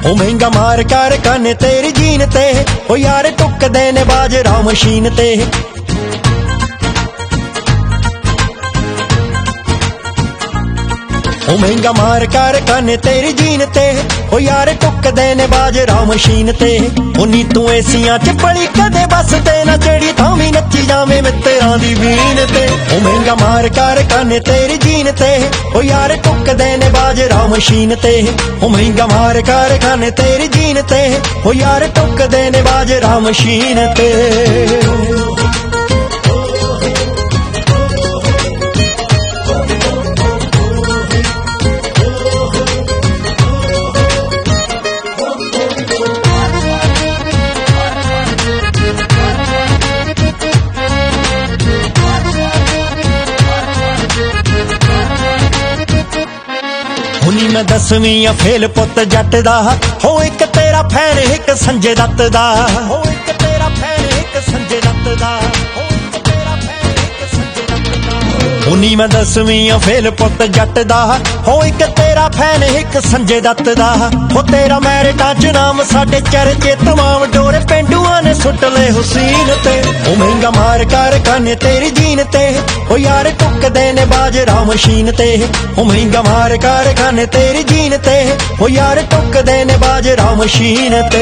ओ महंगा मार कारखाने तेरी जीन ते, ओ यार टुकदे ने बाजरा मशीन ते। ओ महंगा मार कारखाने तेरी जीन ते, ओ यार टुकदे ने बाजरा मशीन ते। उन्नी तू एसियां च पड़ी कदे बस ते ना जेड़ी तां भी नच्ची जावे मित्तरां दी बीन ते। ओ महंगा मार कारखाने तेरी जीन ते, ओ यार टुकदे ने बाजरा मशीन ते। ओ महंगा मार कारखाने तेरी जीन ते, ओ यार टुकदे ने बाजरा मशीन ते। हुनी मैं 10वीं आ फेल पुत जट दा, हो एक तेरा फैन एक संजय दत्त दा। हो एक तेरा फैन एक संजय दत्त दा, हो एक तेरा फैन एक संजय दत्त दा। हुनी मैं 10वीं आ फेल पुत जट दा, हो एक तेरा फैन एक संजय दत्त दा। हो तेरा मैरिटां च नाम साडे चर्चे तमाम, डोरे पेंडुआं ने सुट ले हुसैन ते। ओ महंगा मार कारखाने तेरी जीन ते, ओ यार टुकदे ने बाजरा मशीन ते। ओ महंगा मार कारखाने तेरी जीन ते, ओ यार टुकदे ने बाजरा मशीन ते।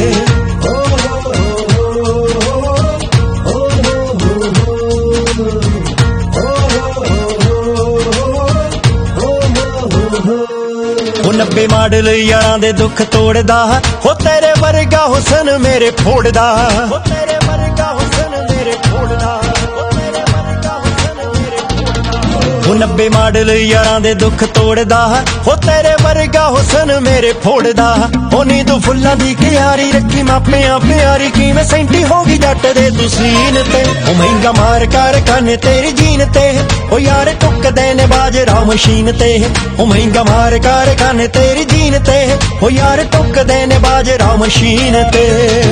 ओ 90 मॉडल यारां दे दुख तोड़दा, हो तेरे वर्गा हुसन मेरे फोड़दा। हो तेरे वर्गा हुसन मेरे फोड़दा, हो तेरे वर्गा हुसन मेरे फोड़दा। ओ 90 मॉडल यारां दे दुख तोड़दा, हो तेरे वर्गा हुसन मेरे फोड़दा। ओ नी तू फुल्लां दी क्यारी रखी मापियां प्यारी, किवें सेंटी होगी जट दे तुसीन ते। ओ महंगा मार कारखाने तेरी जीन ते, ओ यार टुकदे ने बाजरा मशीन ते। ओ महंगा मार कारखाने तेरी जीन ते, ओ यार टुकदे ने बाजरा मशीन ते।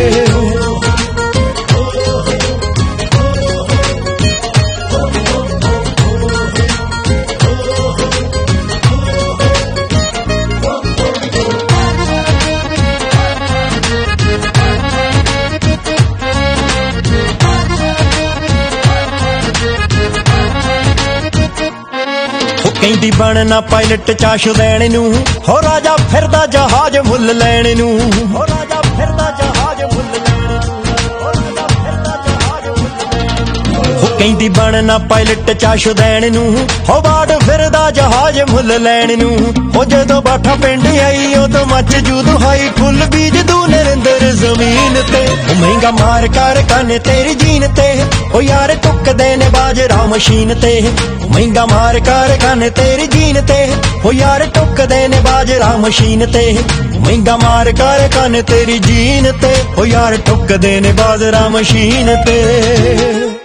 कहंदी बनना पायलट चाशुदैन नू, हो राजा फिरदा जहाज मुल लैण नू। हो राजा फिरदा जहाज मुल लैण नू, हो राजा फिरदा जहाज मुल लैण नू। हो कहंदी बनना पायलट चाशुदैन नू, हो बाड़ फिरदा जहाज मुल लैण नू। हो जदों बाठा पिंड आई उदों मच जू दुहाई, फुल बीज दू नरिंदर जमीन ते। ओ महंगा मार कारखाने तेरी जीन ते, ओ यार टुकदे ने बाजरा मशीन ते। महंगा मार कारखाने तेरी जीन ते, ओ यार टुकदे ने बाजरा मशीन ते। महंगा मार कारखाने तेरी जीन ते, ओ यार टुकदे ने बाजरा मशीन ते।